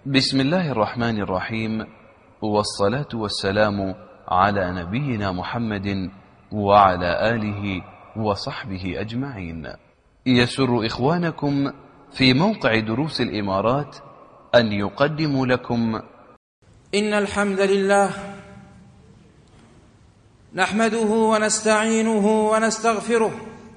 بسم الله الرحمن الرحيم، والصلاة والسلام على نبينا محمد وعلى آله وصحبه أجمعين. يسر إخوانكم في موقع دروس الإمارات أن يقدموا لكم إن الحمد لله نحمده ونستعينه ونستغفره،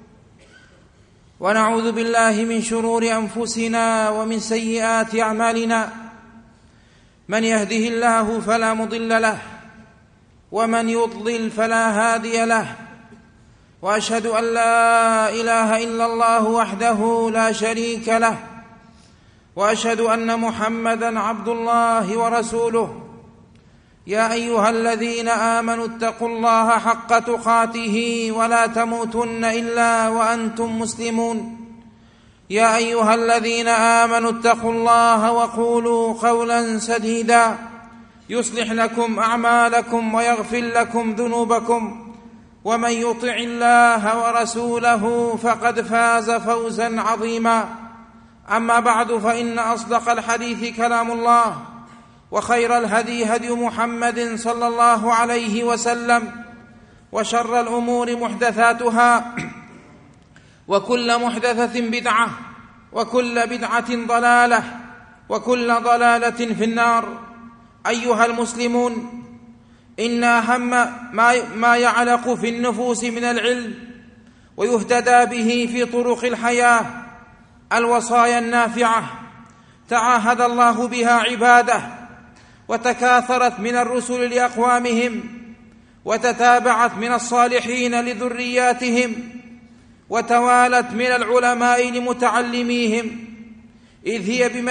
ونعوذ بالله من شرور أنفسنا ومن سيئات أعمالنا. من يهده الله فلا مضل له، ومن يضلل فلا هادي له، وأشهد أن لا إله إلا الله وحده لا شريك له، وأشهد أن محمدًا عبد الله ورسوله. يا أيها الذين آمنوا اتقوا الله حق تقاته ولا تموتن إلا وأنتم مسلمون. يا أيها الذين آمنوا اتقوا الله وقولوا قولا سديدا يصلح لكم أعمالكم ويغفر لكم ذنوبكم، ومن يطع الله ورسوله فقد فاز فوزا عظيما. أما بعد، فإن أصدق الحديث كلام الله، وخير الهدي هدي محمد صلى الله عليه وسلم، وشر الأمور محدثاتها، وكل محدثة بدعة، وكل بدعة ضلالة، وكل ضلالة في النار. أيها المسلمون، إن أهم ما يعلق في النفوس من العلم ويهتدى به في طرق الحياة الوصايا النافعة، تعاهد الله بها عباده، وتكاثرت من الرسل لأقوامهم، وتتابعت من الصالحين لذرياتهم، وتوالت من العلماء لمتعلميهم، إذ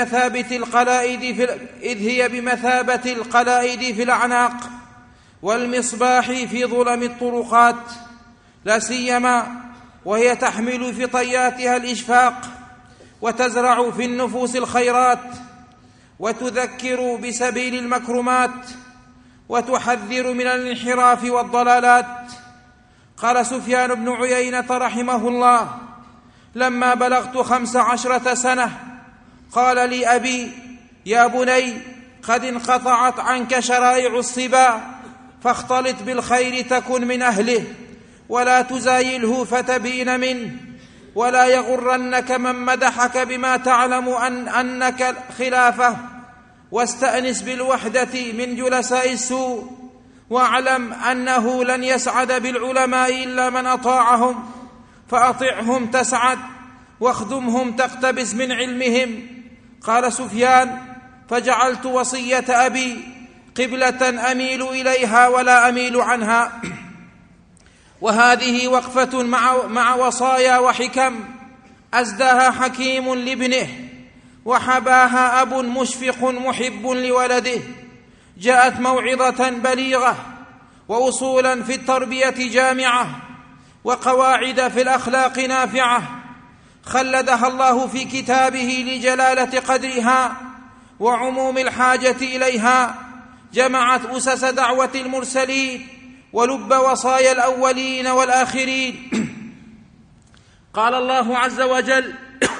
هي بمثابة القلائد في الأعناق والمصباح في ظلم الطرقات، لا سيما وهي تحمل في طياتها الإشفاق، وتزرع في النفوس الخيرات، وتذكر بسبيل المكرمات، وتحذر من الانحراف والضلالات. قال سفيان بن عيينة رحمه الله: لما بلغت 15 سنة قال لي أبي: يا بني، قد انقطعت عنك شرائع الصبا، فاختلط بالخير تكن من أهله، ولا تزايله فتبين منه، ولا يغرنك من مدحك بما تعلم أنك خلافه، واستأنس بالوحدة من جلساء السوء، واعلم أنه لن يسعد بالعلماء إلا من أطاعهم، فأطعهم تسعد، واخدمهم تقتبس من علمهم. قال سفيان: فجعلت وصية أبي قبلة أميل إليها ولا أميل عنها. وهذه وقفة مع وصايا وحكم أزداها حكيم لابنه، وحباها أب مشفق محب لولده. جاءت موعظة بليغة، وأصولا في التربية جامعة، وقواعد في الأخلاق نافعة، خلدها الله في كتابه لجلالة قدرها وعموم الحاجة إليها. جمعت أسس دعوة المرسلين ولب وصايا الأولين والآخرين. قال الله عز وجل: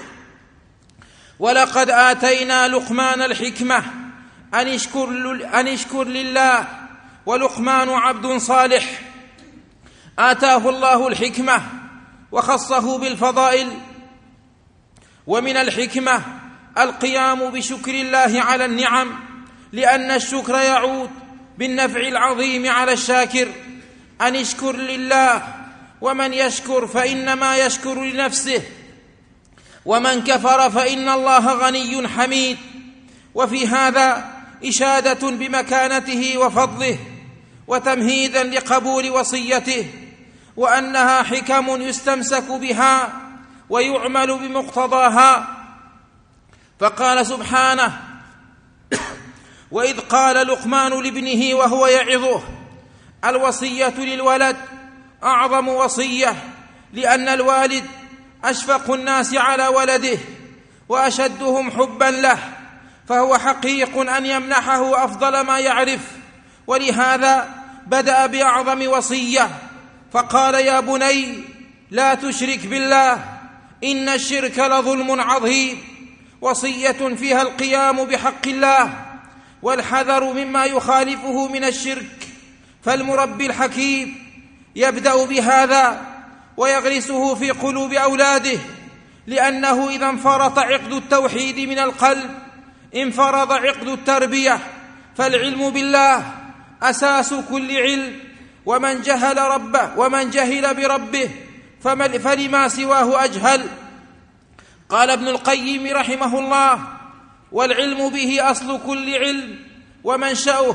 ولقد آتينا لقمان الحكمة أن اشكر لله، ولقمان عبد صالح آتاه الله الحكمة وخصه بالفضائل. ومن الحكمة القيام بشكر الله على النعم، لأن الشكر يعود بالنفع العظيم على الشاكر. أن اشكر لله، ومن يشكر فإنما يشكر لنفسه، ومن كفر فإن الله غني حميد. وفي هذا إشادة بمكانته وفضله، وتمهيدا لقبول وصيته، وأنها حكم يستمسك بها ويعمل بمقتضاها. فقال سبحانه: وإذ قال لقمان لابنه وهو يعظه. الوصية للولد أعظم وصية، لأن الوالد أشفق الناس على ولده وأشدهم حبا له، فهو حقيق أن يمنحه أفضل ما يعرف. ولهذا بدأ بأعظم وصية، فقال: يا بني لا تشرك بالله، إن الشرك لظلم عظيم. وصية فيها القيام بحق الله والحذر مما يخالفه من الشرك، فالمربي الحكيم يبدأ بهذا ويغرسه في قلوب أولاده، لأنه إذا انفرط عقد التوحيد من القلب انفرض عقد التربية، فالعلم بالله أساس كل علم، ومن جهل بربه فلما سواه أجهل. قال ابن القيم رحمه الله: والعلم به أصل كل علم ومنشأه،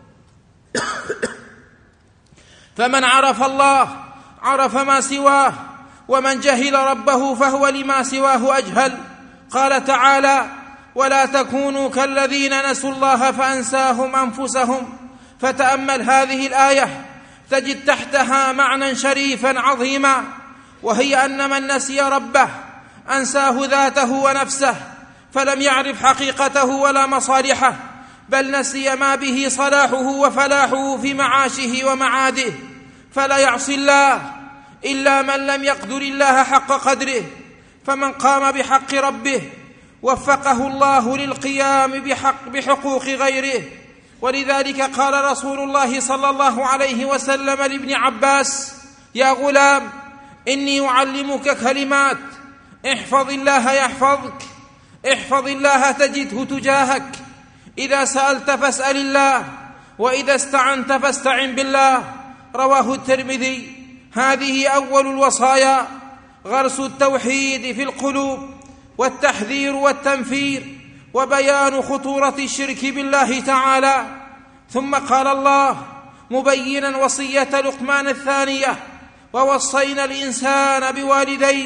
فمن عرف الله عرف ما سواه، ومن جهل ربه فهو لما سواه أجهل. قال تعالى: ولا تكونوا كالذين نسوا الله فأنساهم أنفسهم. فتأمل هذه الآية تجد تحتها معنى شريفا عظيما، وهي أن من نسي ربه أنساه ذاته ونفسه، فلم يعرف حقيقته ولا مصالحه، بل نسي ما به صلاحه وفلاحه في معاشه ومعاده. فلا يعصي الله إلا من لم يقدر الله حق قدره، فمن قام بحق ربه وفقه الله للقيام بحقوق غيره. ولذلك قال رسول الله صلى الله عليه وسلم لابن عباس: يا غلام إني أعلمك كلمات، احفظ الله يحفظك، احفظ الله تجده تجاهك، إذا سألت فاسأل الله، وإذا استعنت فاستعن بالله. رواه الترمذي. هذه أول الوصايا، غرس التوحيد في القلوب، والتحذير والتنفير، وبيان خطورة الشرك بالله تعالى. ثم قال الله مبينا وصية لقمان الثانية: ووصينا الإنسان بوالديه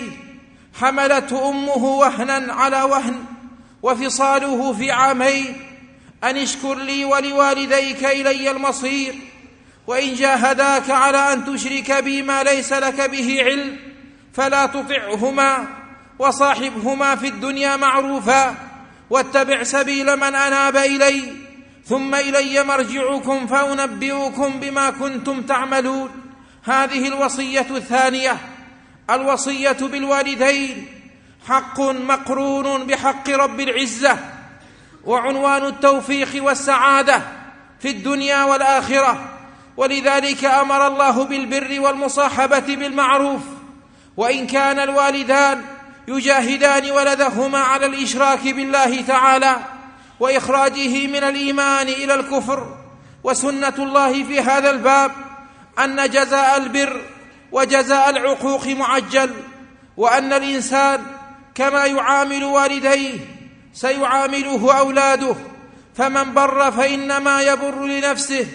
حملته أمه وهنا على وهن وفصاله في عامين أن اشكر لي ولوالديك إلي المصير، وإن جاهداك على أن تشرك بي ما ليس لك به علم فلا تطعهما، وصاحبهما في الدنيا معروفا، واتبع سبيل من أناب إلي، ثم إلي مرجعكم فأنبئكم بما كنتم تعملون. هذه الوصية الثانية، الوصية بالوالدين، حق مقرون بحق رب العزة، وعنوان التوفيق والسعادة في الدنيا والآخرة. ولذلك أمر الله بالبر والمصاحبة بالمعروف، وإن كان الوالدان يجاهدان ولدهما على الإشراك بالله تعالى وإخراجه من الإيمان إلى الكفر. وسنة الله في هذا الباب أن جزاء البر وجزاء العقوق معجل، وأن الإنسان كما يعامل والديه سيعامله أولاده، فمن بر فإنما يبر لنفسه،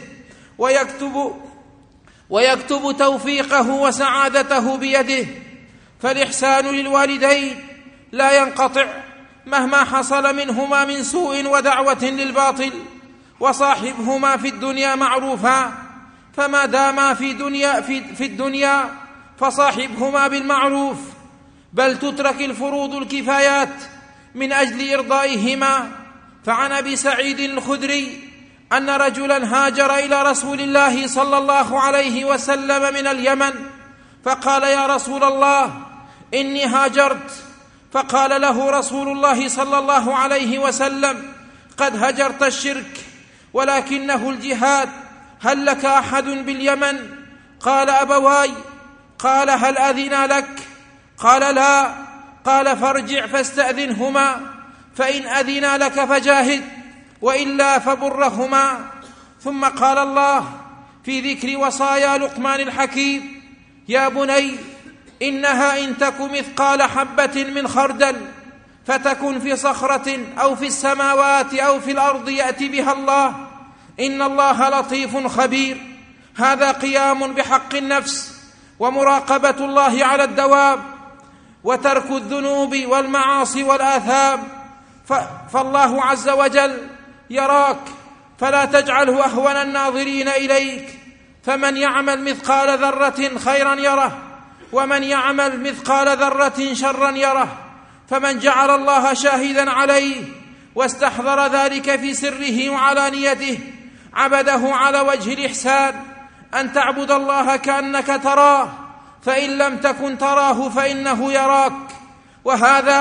ويكتب توفيقه وسعادته بيده. فالإحسان للوالدين لا ينقطع مهما حصل منهما من سوء ودعوة للباطل، وصاحبهما في الدنيا معروفا، فما داما في الدنيا فصاحبهما بالمعروف، بل تترك الفروض الكفايات من أجل إرضائهما. فعن أبي سعيد الخدري أن رجلا هاجر إلى رسول الله صلى الله عليه وسلم من اليمن، فقال: يا رسول الله إني هاجرت. فقال له رسول الله صلى الله عليه وسلم: قد هجرت الشرك ولكنه الجهاد، هل لك أحد باليمن؟ قال: أبواي. قال: هل أذن لك؟ قال: لا. قال: فارجع فاستأذنهما، فإن أذن لك فجاهد، وإلا فبرهما. ثم قال الله في ذكر وصايا لقمان الحكيم: يا بني إنها إن تك مثقال حبة من خردل فتكن في صخرة أو في السماوات أو في الأرض يأتي بها الله، إن الله لطيف خبير. هذا قيام بحق النفس ومراقبة الله على الدوام، وترك الذنوب والمعاصي والآثام. فالله عز وجل يراك، فلا تجعله أهون الناظرين إليك. فمن يعمل مثقال ذرة خيرا يره، ومن يعمل مثقال ذرة شرا يره. فمن جعل الله شاهدا عليه واستحضر ذلك في سره وعلانيته عبده على وجه الإحسان، أن تعبد الله كأنك تراه، فإن لم تكن تراه فإنه يراك. وهذا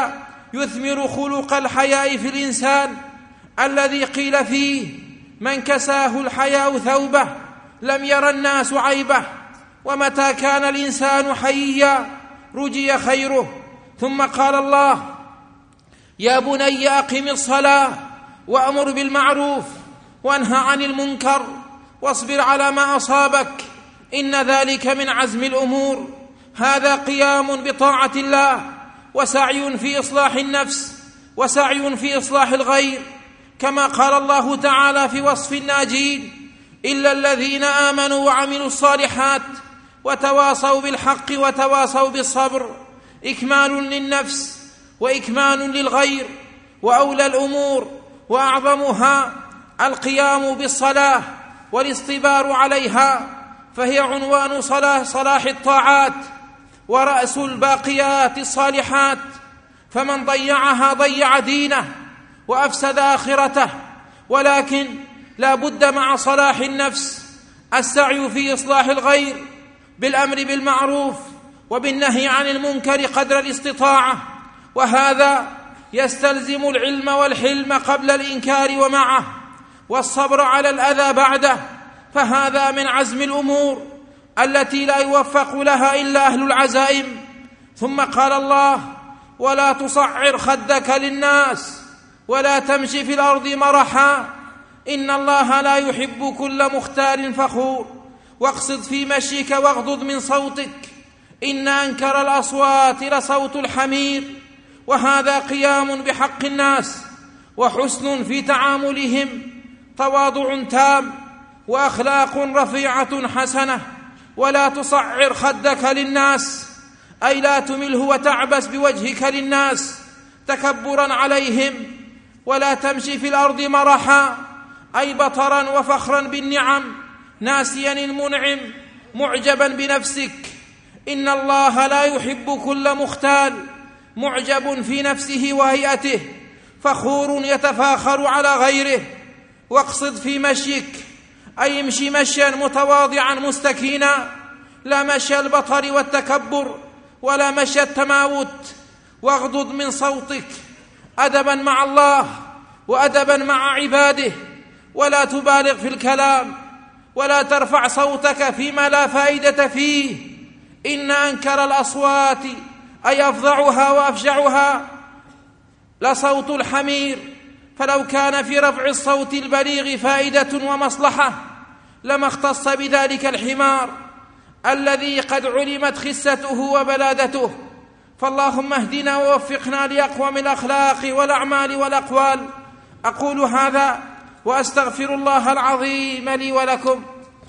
يثمر خلق الحياء في الإنسان الذي قيل فيه: من كساه الحياء ثوبه لم ير الناس عيبه. ومتى كان الإنسان حييا رجي خيره. ثم قال الله: يا بني أقم الصلاة وأمر بالمعروف وانهى عن المنكر واصبر على ما أصابك إن ذلك من عزم الأمور. هذا قيام بطاعة الله وسعي في إصلاح النفس وسعي في إصلاح الغير، كما قال الله تعالى في وصف الناجين: إلا الذين آمنوا وعملوا الصالحات وتواصوا بالحق وتواصوا بالصبر. إكمال للنفس وإكمال للغير. وأولى الأمور وأعظمها القيام بالصلاة والاصطبار عليها، فهي عنوان صلاح الطاعات ورأس الباقيات الصالحات. فمن ضيعها ضيع دينه وأفسد آخرته. ولكن لا بد مع صلاح النفس السعي في إصلاح الغير بالأمر بالمعروف وبالنهي عن المنكر قدر الاستطاعة، وهذا يستلزم العلم والحلم قبل الإنكار ومعه، والصبر على الأذى بعده، فهذا من عزم الأمور التي لا يوفق لها إلا أهل العزائم. ثم قال الله: ولا تصعر خدك للناس ولا تمشي في الأرض مرحا إن الله لا يحب كل مختال فخور واقصد في مشيك واغضض من صوتك إن أنكر الأصوات لصوت الحمير. وهذا قيام بحق الناس وحسن في تعاملهم، تواضع تام وأخلاق رفيعة حسنة. ولا تصعر خدك للناس أي لا تمله وتعبس بوجهك للناس تكبرا عليهم. ولا تمشي في الأرض مرحا أي بطرا وفخرا بالنعم ناسيا المنعم معجبا بنفسك. إن الله لا يحب كل مختال معجب في نفسه وهيئته فخور يتفاخر على غيره. واقصد في مشيك أي امشي مشيا متواضعا مستكينا، لا مشي البطر والتكبر ولا مشي التماوت. واغضض من صوتك أدبا مع الله وأدبا مع عباده، ولا تبالغ في الكلام ولا ترفع صوتك فيما لا فائدة فيه. إن أنكر الأصوات أي أفظعها وأفجعها لصوت الحمير، فلو كان في رفع الصوت البليغ فائدة ومصلحة لما اختص بذلك الحمار الذي قد علمت خسته وبلادته. فاللهم اهدنا ووفقنا لأقوم الأخلاق والأعمال والأقوال. أقول هذا وأستغفر الله العظيم لي ولكم.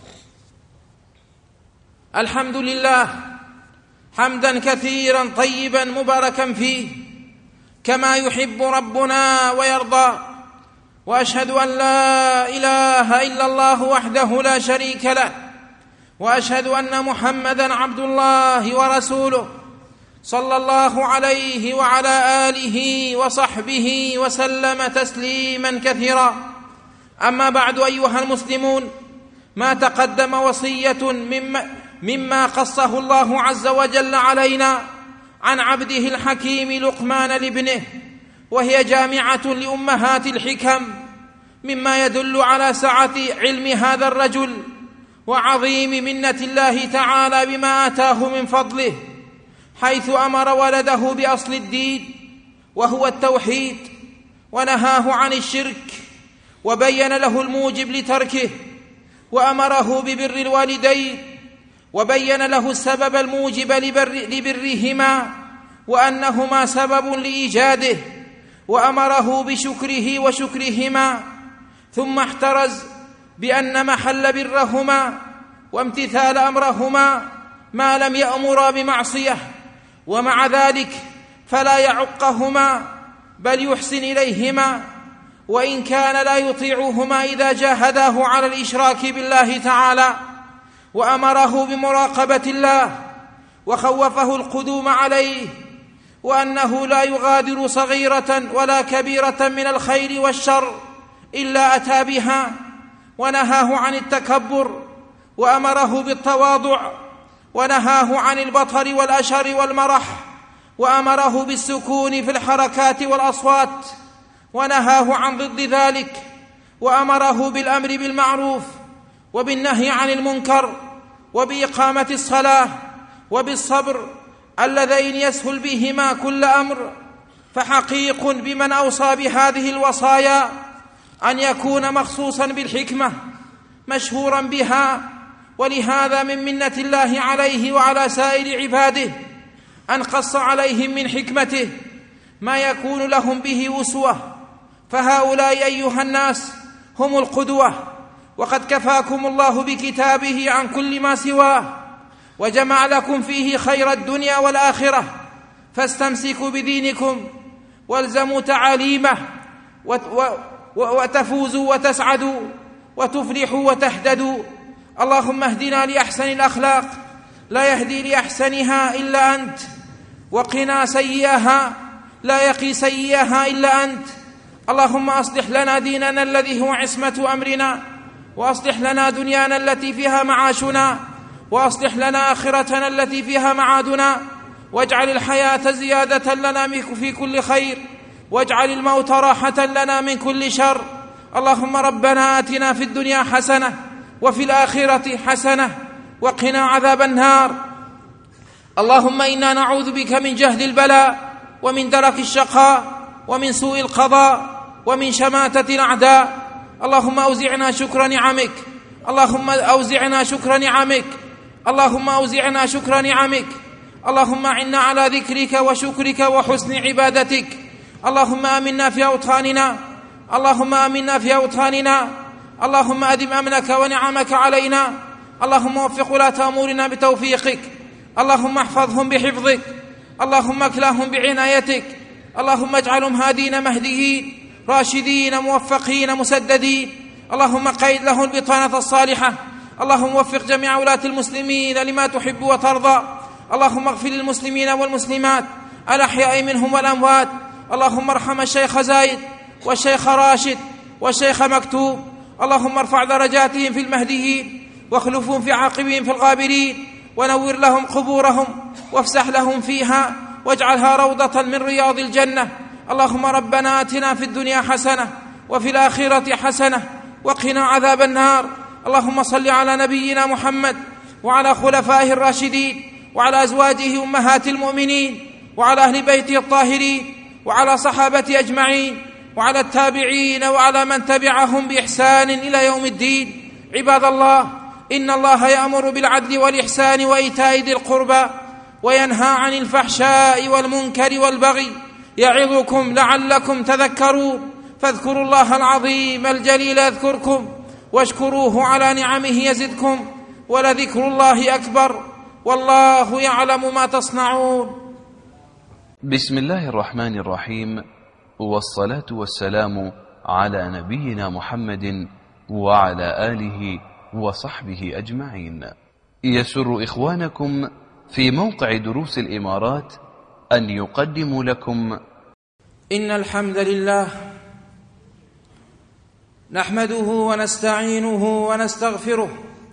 الحمد لله حمدا كثيرا طيبا مباركا فيه كما يحب ربنا ويرضى. وأشهد أن لا إله إلا الله وحده لا شريك له، وأشهد أن محمدا عبد الله ورسوله صلى الله عليه وعلى آله وصحبه وسلم تسليما كثيرا. أما بعد أيها المسلمون، ما تقدم وصية مما قصه الله عز وجل علينا عن عبده الحكيم لقمان لابنه، وهي جامعة لأمهات الحكم، مما يدل على سعة علم هذا الرجل وعظيم منة الله تعالى بما آتاه من فضله، حيث أمر ولده بأصل الدين وهو التوحيد، ونهاه عن الشرك وبين له الموجب لتركه، وأمره ببر الوالدين وبين له السبب الموجب لبرهما وأنهما سبب لإيجاده، وأمره بشكره وشكرهما، ثم احترز بأن محل برهما وامتثال أمرهما ما لم يأمرا بمعصية، ومع ذلك فلا يعقهما بل يحسن إليهما، وإن كان لا يطيعهما إذا جاهداه على الإشراك بالله تعالى. وأمره بمراقبة الله وخوفه القدوم عليه، وأنه لا يغادر صغيرة ولا كبيرة من الخير والشر إلا أتى بها، ونهاه عن التكبر وأمره بالتواضع، ونهاه عن البطر والأشر والمرح، وأمره بالسكون في الحركات والأصوات، ونهاه عن ضد ذلك، وأمره بالأمر بالمعروف وبالنهي عن المنكر وبإقامة الصلاة وبالصبر اللذين يسهل بهما كل أمر. فحقيق بمن أوصى بهذه الوصايا أن يكون مخصوصا بالحكمة مشهورا بها، ولهذا من منة الله عليه وعلى سائر عباده أن قص عليهم من حكمته ما يكون لهم به أسوة. فهؤلاء أيها الناس هم القدوة، وقد كفاكم الله بكتابه عن كل ما سواه، وجمع لكم فيه خير الدنيا والآخرة، فاستمسكوا بدينكم والزموا تعاليمه وتفوزوا وتسعدوا وتفلحوا وتهتدوا. اللهم اهدنا لأحسن الأخلاق لا يهدي لأحسنها إلا أنت، وقنا سيئها لا يقي سيئها إلا أنت. اللهم أصلح لنا ديننا الذي هو عصمة أمرنا، وأصلح لنا دنيانا التي فيها معاشنا، وأصلح لنا آخرتنا التي فيها معادنا، واجعل الحياة زيادة لنا في كل خير، واجعل الموت راحة لنا من كل شر. اللهم ربنا آتنا في الدنيا حسنة وفي الآخرة حسنة وقنا عذاب النار. اللهم إنا نعوذ بك من جهد البلاء ومن درك الشقاء ومن سوء القضاء ومن شماتة الأعداء. اللهم أوزعنا شكر نعمك، اللهم أوزعنا شكر نعمك، اللهم أوزعنا شكر نعمك. اللهم أعنا على ذكرك وشكرك وحسن عبادتك. اللهم آمنا في أوطاننا، اللهم آمنا في أوطاننا. اللهم أدم أمنك ونعمك علينا. اللهم وفق ولاة أمورنا بتوفيقك. اللهم احفظهم بحفظك. اللهم اكلهم بعنايتك. اللهم اجعلهم هادين مهديين راشدين موفقين مسددين. اللهم قيد لهم البطانة الصالحة. اللهم وفق جميع ولاة المسلمين لما تحب وترضى. اللهم اغفر للمسلمين والمسلمات الأحياء منهم والأموات. اللهم ارحم الشيخ زايد والشيخ راشد والشيخ مكتوب. اللهم ارفع درجاتهم في المهديين، واخلفهم في عاقبهم في الغابرين، ونور لهم قبورهم وافسح لهم فيها، واجعلها روضة من رياض الجنة. اللهم ربنا آتنا في الدنيا حسنة وفي الآخرة حسنة وقنا عذاب النار. اللهم صل على نبينا محمد وعلى خلفائه الراشدين وعلى أزواجه أمهات المؤمنين وعلى أهل بيته الطاهرين وعلى صحابته أجمعين وعلى التابعين وعلى من تبعهم بإحسان إلى يوم الدين. عباد الله، إن الله يأمر بالعدل والإحسان وإيتاء ذي القربى وينهى عن الفحشاء والمنكر والبغي، يعظكم لعلكم تذكرون. فاذكروا الله العظيم الجليل يذكركم، واشكروه على نعمه يزدكم، ولذكر الله أكبر، والله يعلم ما تصنعون. بسم الله الرحمن الرحيم، والصلاة والسلام على نبينا محمد وعلى آله وصحبه أجمعين. يسر إخوانكم في موقع دروس الإمارات أن يقدموا لكم إن الحمد لله نحمده ونستعينه ونستغفره،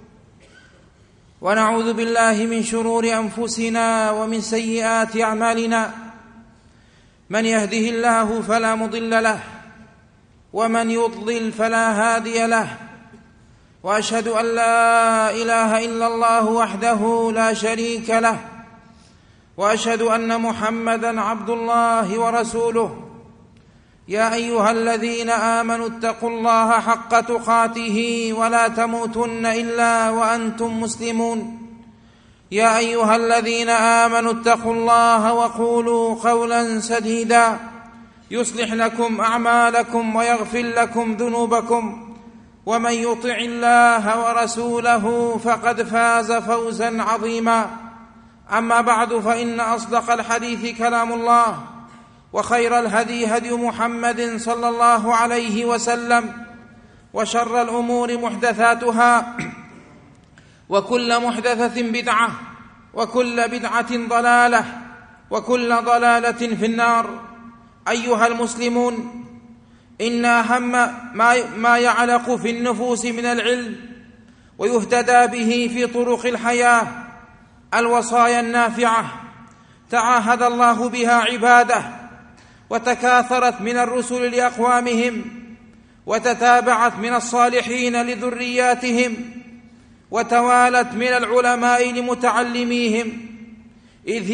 ونعوذ بالله من شرور أنفسنا ومن سيئات أعمالنا. من يهده الله فلا مضل له، ومن يضلل فلا هادي له. وأشهد أن لا إله إلا الله وحده لا شريك له، وأشهد أن محمدًا عبد الله ورسوله. يا أيها الذين آمنوا اتقوا الله حق تقاته ولا تموتن إلا وأنتم مسلمون. يا أيها الذين آمنوا اتقوا الله وقولوا قولا سديدا يصلح لكم أعمالكم ويغفر لكم ذنوبكم، ومن يطع الله ورسوله فقد فاز فوزا عظيما. أما بعد، فإن أصدق الحديث كلام الله، وخير الهدي هدي محمد صلى الله عليه وسلم، وشر الأمور محدثاتها، وكل محدثة بدعة، وكل بدعة ضلالة، وكل ضلالة في النار. أيها المسلمون، إن أهم ما يعلق في النفوس من العلم ويهتدى به في طرق الحياة الوصايا النافعة تعاهد الله بها عباده، وتكاثرت من الرسل لأقوامهم، وتتابعت من الصالحين لذرياتهم، وتوالت من العلماء لمتعلميهم، إذ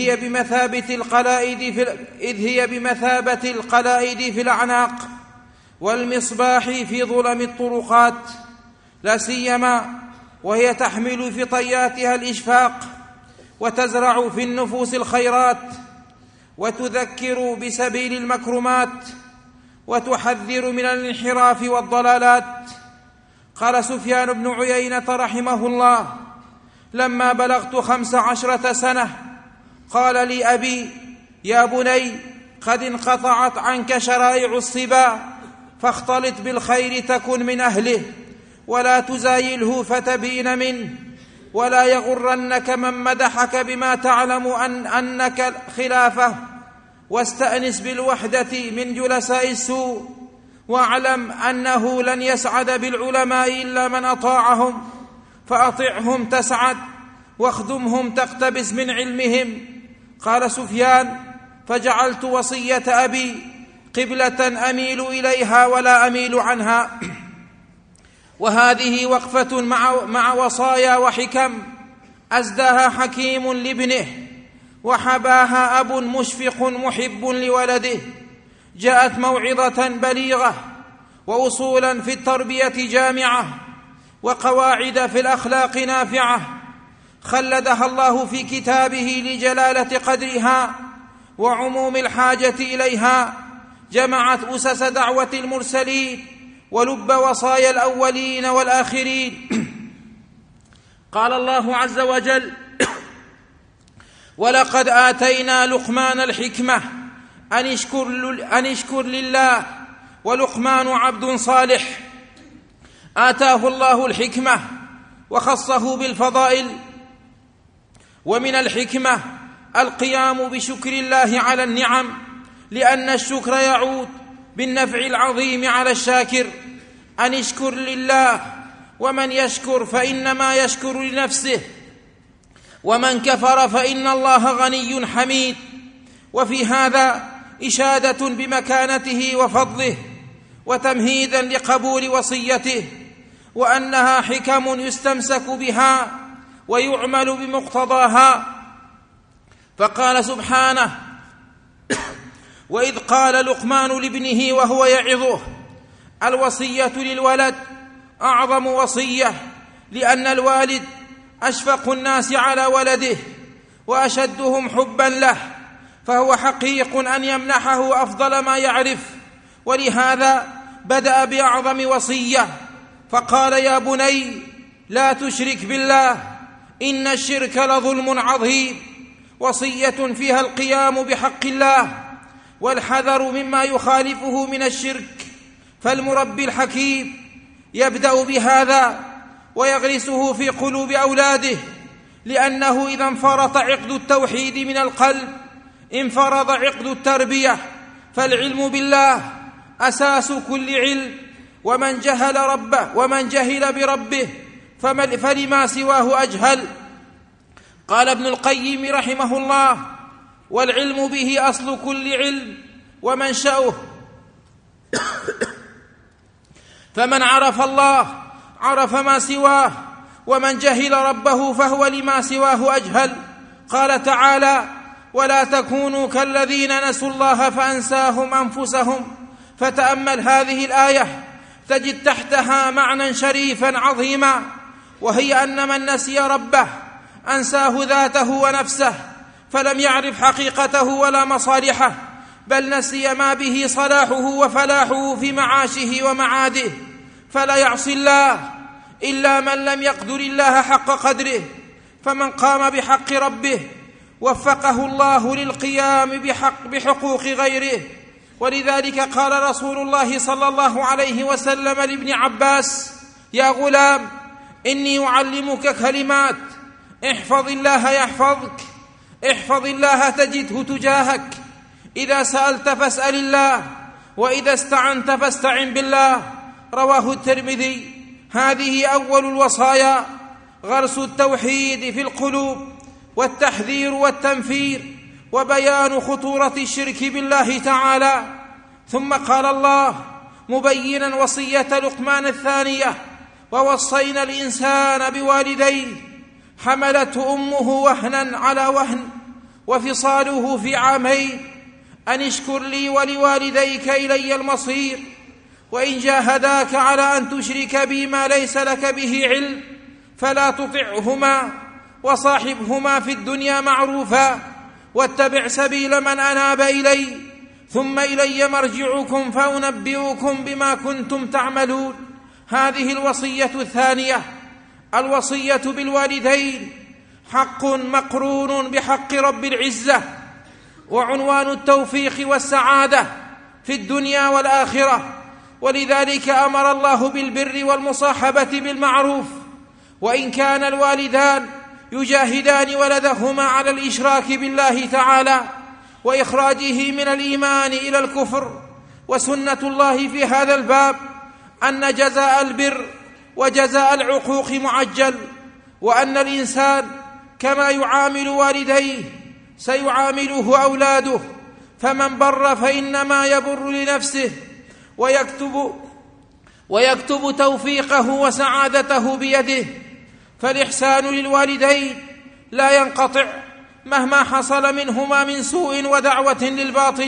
هي بمثابة القلائد في الأعناق والمصباح في ظلم الطرقات، لا سيما وهي تحمل في طياتها الإشفاق، وتزرع في النفوس الخيرات، وتذكر بسبيل المكرمات، وتحذر من الانحراف والضلالات. قال سفيان بن عيينة رحمه الله: لما بلغت 15 سنة قال لي أبي: يا بني، قد انقطعت عنك شرائع الصبا، فاختلط بالخير تكن من أهله، ولا تزايله فتبين منه، ولا يغرنك من مدحك بما تعلم أنك خلافه، واستأنس بالوحدة من جلساء السوء، واعلم أنه لن يسعد بالعلماء إلا من أطاعهم، فأطعهم تسعد، واخدمهم تقتبس من علمهم. قال سفيان: فجعلت وصية أبي قبلة أميل إليها ولا أميل عنها. وهذه وقفة مع وصايا وحكم أزداها حكيم لابنه، وحباها أب مشفق محب لولده. جاءت موعظة بليغة، وأصولا في التربية جامعة، وقواعد في الأخلاق نافعة، خلدها الله في كتابه لجلالة قدرها وعموم الحاجة إليها. جمعت أسس دعوة المرسلين ولب وصايا الأولين والآخرين. قال الله عز وجل: ولقد آتينا لقمان الحكمة أن اشكر لله. ولقمان عبد صالح آتاه الله الحكمة وخصه بالفضائل. ومن الحكمة القيام بشكر الله على النعم، لأن الشكر يعود بالنفع العظيم على الشاكر. أن اشكر لله، ومن يشكر فإنما يشكر لنفسه، ومن كفر فإن الله غني حميد. وفي هذا إشادة بمكانته وفضله، وتمهيدا لقبول وصيته، وأنها حكم يستمسك بها ويعمل بمقتضاها. فقال سبحانه: وإذ قال لقمان لابنه وهو يعظه. الوصية للولد أعظم وصية، لأن الوالد أشفق الناس على ولده وأشدهم حبا له، فهو حقيق أن يمنحه أفضل ما يعرف. ولهذا بدأ بأعظم وصية فقال: يا بني لا تشرك بالله، إن الشرك لظلم عظيم. وصية فيها القيام بحق الله والحذر مما يخالفه من الشرك. فالمربي الحكيم يبدأ بهذا ويغرسه في قلوب أولاده، لأنه إذا انفرط عقد التوحيد من القلب انفرض عقد التربية. فالعلم بالله أساس كل علم، ومن جهل بربه فلما سواه أجهل. قال ابن القيم رحمه الله: والعلم به أصل كل علم ومنشأه. فمن عرف الله عرف ما سواه، ومن جهل ربه فهو لما سواه أجهل. قال تعالى: ولا تكونوا كالذين نسوا الله فأنساهم أنفسهم. فتأمل هذه الآية تجد تحتها معنى شريفا عظيما، وهي أن من نسي ربه أنساه ذاته ونفسه، فلم يعرف حقيقته ولا مصالحه، بل نسي ما به صلاحه وفلاحه في معاشه ومعاده. فلا يعصي الله إلا من لم يقدر الله حق قدره. فمن قام بحق ربه وفقه الله للقيام بحقوق غيره. ولذلك قال رسول الله صلى الله عليه وسلم لابن عباس: يا غلام، إني أعلمك كلمات، احفظ الله يحفظك، احفظ الله تجده تجاهك، إذا سألت فاسأل الله، وإذا استعنت فاستعن بالله. رواه الترمذي. هذه أول الوصايا: غرس التوحيد في القلوب، والتحذير والتنفير، وبيان خطورة الشرك بالله تعالى. ثم قال الله مبينا وصية لقمان الثانية: ووصينا الإنسان بوالديه حملته أمه وهنا على وهن وفصاله في عامين أن اشكر لي ولوالديك إلي المصير، وإن جاهداك على أن تشرك بي ما ليس لك به علم فلا تطعهما وصاحبهما في الدنيا معروفا واتبع سبيل من أناب إلي ثم إلي مرجعكم فأنبئكم بما كنتم تعملون. هذه الوصية الثانية، الوصية بالوالدين، حق مقرون بحق رب العزة، وعنوان التوفيق والسعادة في الدنيا والآخرة، ولذلك أمر الله بالبر والمصاحبة بالمعروف. وإن كان الوالدان يجاهدان ولدهما على الإشراك بالله تعالى وإخراجه من الإيمان إلى الكفر، وسنة الله في هذا الباب أن جزاء البر وجزاء العقوق معجل، وأن الإنسان كما يعامل والديه سيعامله أولاده، فمن بر فإنما يبر لنفسه، ويكتب توفيقه وسعادته بيده. فالإحسان للوالدين لا ينقطع مهما حصل منهما من سوء ودعوة للباطل،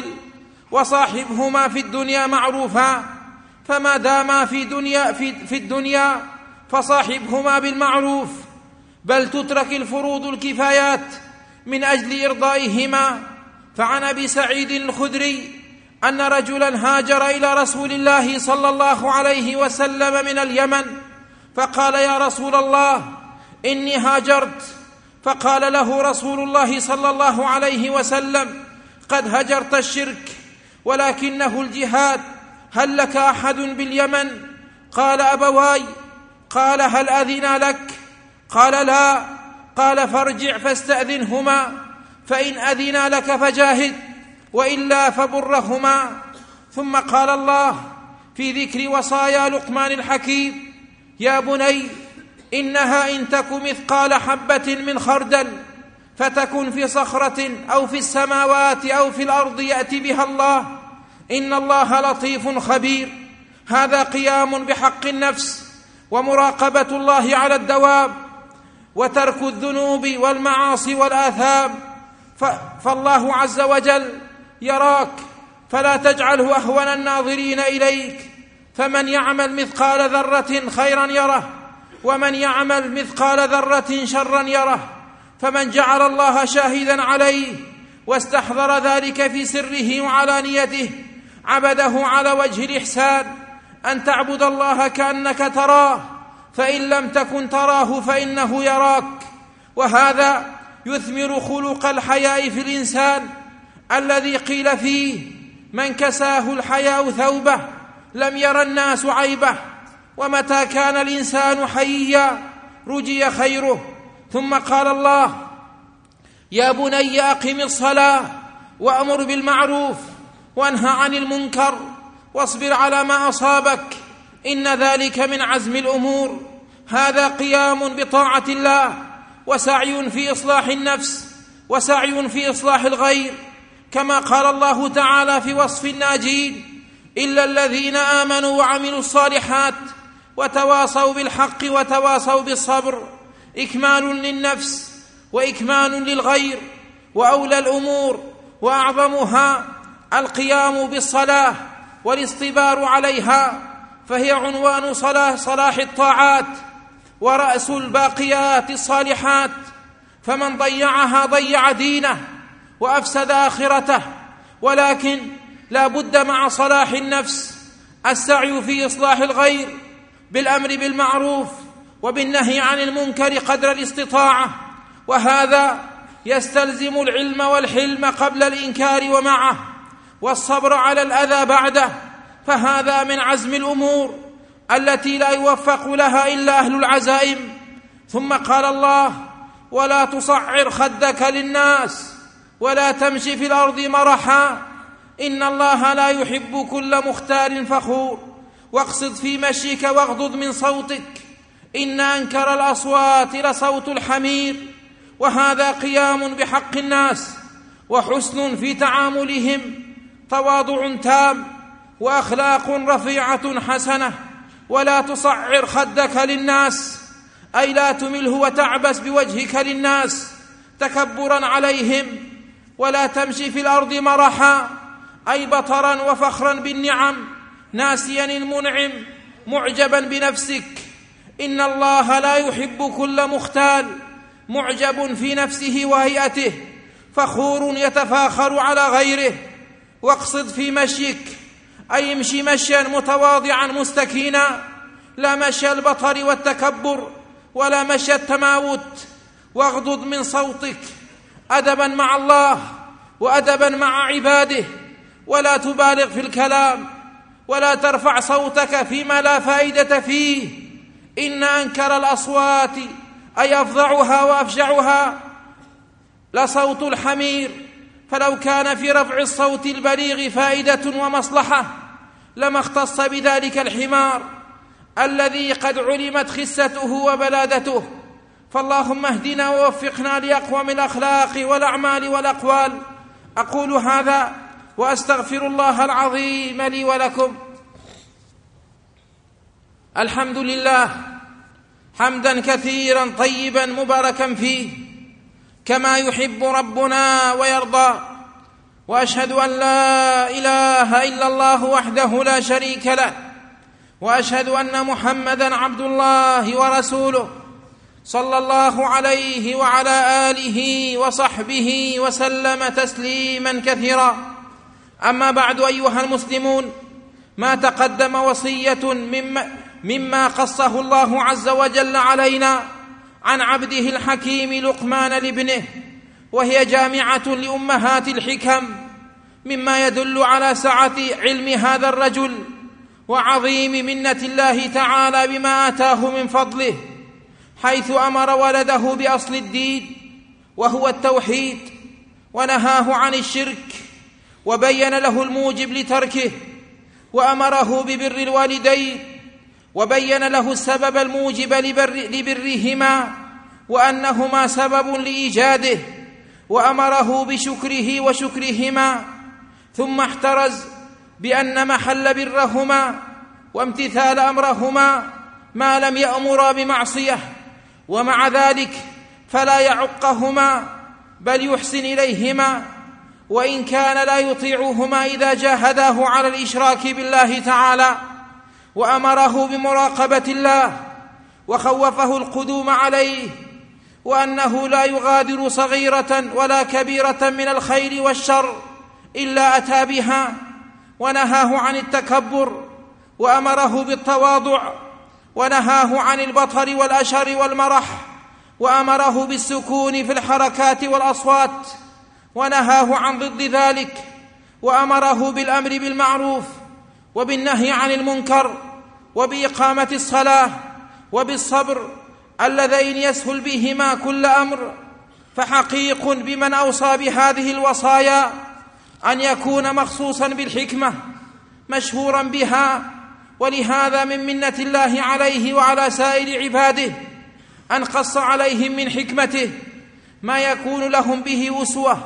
وصاحبهما في الدنيا معروفا، فما داما في الدنيا فصاحبهما بالمعروف، بل تترك الفروض الكفايات من أجل إرضائهما. فعن أبي سعيد الخدري أن رجلا هاجر إلى رسول الله صلى الله عليه وسلم من اليمن، فقال: يا رسول الله إني هاجرت. فقال له رسول الله صلى الله عليه وسلم: قد هجرت الشرك ولكنه الجهاد، هل لك أحد باليمن؟ قال: أبواي. قال: هل أذن لك؟ قال: لا. قال: فارجع فاستأذنهما، فإن أذن لك فجاهد، وإلا فبرهما. ثم قال الله في ذكر وصايا لقمان الحكيم: يا بني إنها إن تك مثقال حبة من خردل فتكن في صخرة أو في السماوات أو في الأرض يأتي بها الله، إن الله لطيف خبير. هذا قيام بحق النفس ومراقبة الله على الدوام، وترك الذنوب والمعاصي والآثام. فالله عز وجل يراك، فلا تجعله أهون الناظرين إليك. فمن يعمل مثقال ذرة خيرا يره، ومن يعمل مثقال ذرة شرا يره. فمن جعل الله شاهدا عليه واستحضر ذلك في سره وعلانيته عبده على وجه الإحسان، أن تعبد الله كأنك تراه، فإن لم تكن تراه فإنه يراك. وهذا يثمر خلق الحياء في الإنسان الذي قيل فيه: من كساه الحياء ثوبه لم ير الناس عيبه. ومتى كان الإنسان حييا رجي خيره. ثم قال الله: يا بني أقم الصلاة وأمر بالمعروف وانهى عن المنكر واصبر على ما أصابك، إن ذلك من عزم الأمور. هذا قيام بطاعة الله، وسعي في إصلاح النفس، وسعي في إصلاح الغير، كما قال الله تعالى في وصف الناجين: إلا الذين آمنوا وعملوا الصالحات وتواصوا بالحق وتواصوا بالصبر. إكمال للنفس وإكمال للغير، وأولى الأمور وأعظمها القيام بالصلاة والاصطبار عليها، فهي عنوان صلاح الطاعات ورأس الباقيات الصالحات. فمن ضيعها ضيع دينه وأفسد آخرته. ولكن لا بد مع صلاح النفس السعي في إصلاح الغير بالأمر بالمعروف وبالنهي عن المنكر قدر الاستطاعة، وهذا يستلزم العلم والحلم قبل الإنكار ومعه، والصبر على الأذى بعده. فهذا من عزم الأمور التي لا يوفق لها إلا أهل العزائم. ثم قال الله: ولا تصعر خدك للناس ولا تمشي في الأرض مرحا، إن الله لا يحب كل مختال فخور، واقصد في مشيك واغضض من صوتك، إن أنكر الأصوات لصوت الحمير. وهذا قيام بحق الناس وحسن في تعاملهم، تواضع تام، وأخلاق رفيعة حسنة. ولا تصعر خدك للناس، أي لا تمله وتعبس بوجهك للناس تكبرا عليهم. ولا تمشي في الأرض مرحا، أي بطرا وفخرا بالنعم، ناسيا المنعم، معجبا بنفسك. إن الله لا يحب كل مختال، معجب في نفسه وهيئته، فخور يتفاخر على غيره. واقصد في مشيك، أي امشي مشيا متواضعا مستكينا، لا مشي البطر والتكبر ولا مشي التماوت. واغضض من صوتك أدبا مع الله وأدبا مع عباده، ولا تبالغ في الكلام، ولا ترفع صوتك فيما لا فائدة فيه. إن أنكر الأصوات، أي أفظعها وأفجعها، لصوت الحمير، فلو كان في رفع الصوت البليغ فائدة ومصلحة لما اختص بذلك الحمار الذي قد علمت خسته وبلادته. فاللهم اهدنا ووفقنا لأقوم الأخلاق والأعمال والأقوال. أقول هذا وأستغفر الله العظيم لي ولكم. الحمد لله حمدا كثيرا طيبا مباركا فيه، كما يحب ربنا ويرضى. وأشهد أن لا إله إلا الله وحده لا شريك له، وأشهد أن محمدا عبد الله ورسوله، صلى الله عليه وعلى آله وصحبه وسلم تسليما كثيرا. أما بعد، أيها المسلمون، ما تقدم وصية مما قصه الله عز وجل علينا عن عبده الحكيم لقمان لابنه، وهي جامعة لأمهات الحكم، مما يدل على سعة علم هذا الرجل وعظيم منة الله تعالى بما آتاه من فضله، حيث أمر ولده بأصل الدين وهو التوحيد، ونهاه عن الشرك، وبين له الموجب لتركه، وأمره ببر الوالدين، وبين له السبب الموجب لبرهما وأنهما سبب لإيجاده، وأمره بشكره وشكرهما. ثم احترز بأن محل برهما وامتثال أمرهما ما لم يأمرا بمعصية، ومع ذلك فلا يعقهما بل يحسن إليهما، وإن كان لا يطيعهما إذا جاهداه على الإشراك بالله تعالى. وأمره بمراقبة الله، وخوفه القدوم عليه، وأنه لا يغادر صغيرة ولا كبيرة من الخير والشر إلا أتى بها، ونهاه عن التكبر، وأمره بالتواضع، ونهاه عن البطر والأشر والمرح، وأمره بالسكون في الحركات والأصوات، ونهاه عن ضد ذلك، وأمره بالأمر بالمعروف وبالنهي عن المنكر، وبإقامة الصلاة، وبالصبر اللذين يسهل بهما كل أمر. فحقيق بمن أوصى بهذه الوصايا أن يكون مخصوصا بالحكمة مشهورا بها. ولهذا من منة الله عليه وعلى سائر عباده أن قص عليهم من حكمته ما يكون لهم به أسوة.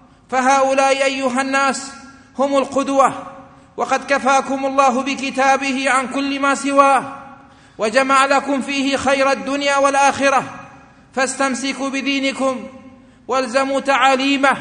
فهؤلاء أيها الناس هم القدوة، وقد كفاكم الله بكتابه عن كل ما سواه، وجمع لكم فيه خير الدنيا والآخرة. فاستمسكوا بدينكم والزموا تعاليمه،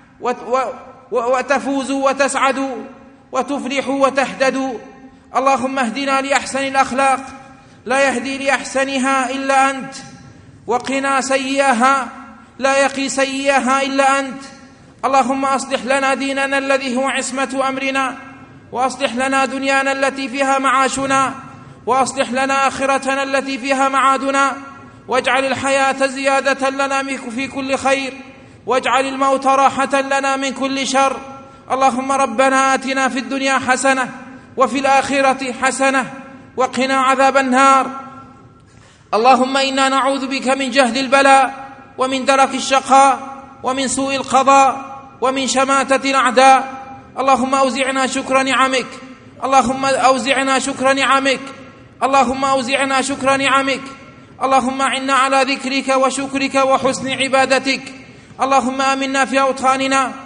وتفوزوا وتسعدوا وتفلحوا وتهتدوا. اللهم اهدنا لأحسن الأخلاق، لا يهدي لأحسنها إلا أنت، وقنا سيئها، لا يقي سيئها إلا أنت. اللهم أصلح لنا ديننا الذي هو عصمة أمرنا، وأصلح لنا دنيانا التي فيها معاشنا، وأصلح لنا آخرتنا التي فيها معادنا، واجعل الحياة زيادة لنا في كل خير، واجعل الموت راحة لنا من كل شر. اللهم ربنا آتنا في الدنيا حسنة وفي الآخرة حسنة وقنا عذاب النار. اللهم إنا نعوذ بك من جهد البلاء، ومن درك الشقاء، ومن سوء القضاء، ومن شماتة الأعداء. اللهم أوزعنا شكر نعمك، اللهم أوزعنا شكر نعمك، اللهم أوزعنا شكر نعمك. اللهم أعنا على ذكرك وشكرك وحسن عبادتك. اللهم آمنا في أوطاننا،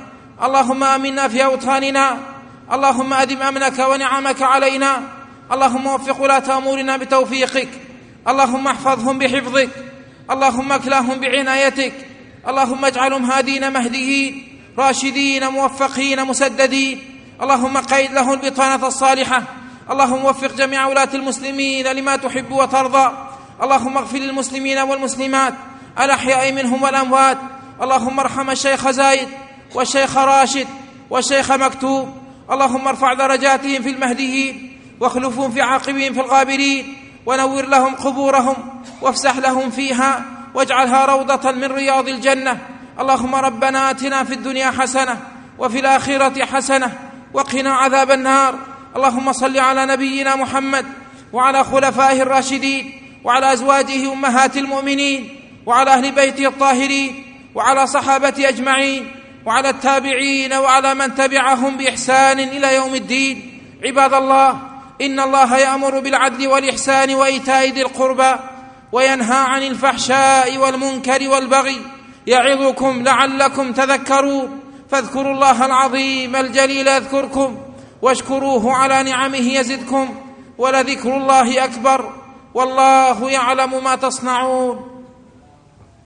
اللهم آمنا في أوطاننا، اللهم أدم أمنك ونعمك علينا، اللهم وفق ولاة أمورنا بتوفيقك، اللهم احفظهم بحفظك، اللهم اكلهم بعنايتك، اللهم اجعلهم هادين مهديين راشدين موفقين مسددين، اللهم قيد لهم البطانة الصالحة، اللهم وفق جميع ولاة المسلمين لما تحب وترضى، اللهم اغفر للمسلمين والمسلمات الأحياء منهم والأموات، اللهم ارحم الشيخ زايد والشيخ راشد والشيخ مكتوب، اللهم ارفع درجاتهم في المهديين واخلفهم في عاقبهم في الغابرين، ونور لهم قبورهم وافسح لهم فيها واجعلها روضة من رياض الجنة. اللهم ربنا آتنا في الدنيا حسنة وفي الآخرة حسنة وقنا عذاب النار. اللهم صل على نبينا محمد وعلى خلفائه الراشدين وعلى أزواجه أمهات المؤمنين وعلى أهل بيته الطاهرين وعلى صحابته أجمعين وعلى التابعين وعلى من تبعهم بإحسان إلى يوم الدين. عباد الله، إن الله يأمر بالعدل والإحسان وإيتاء ذي القربى وينهى عن الفحشاء والمنكر والبغي، يعظكم لعلكم تذكرون. فاذكروا الله العظيم الجليل يذكركم واشكروه على نعمه يزدكم، ولذكر الله أكبر، والله يعلم ما تصنعون.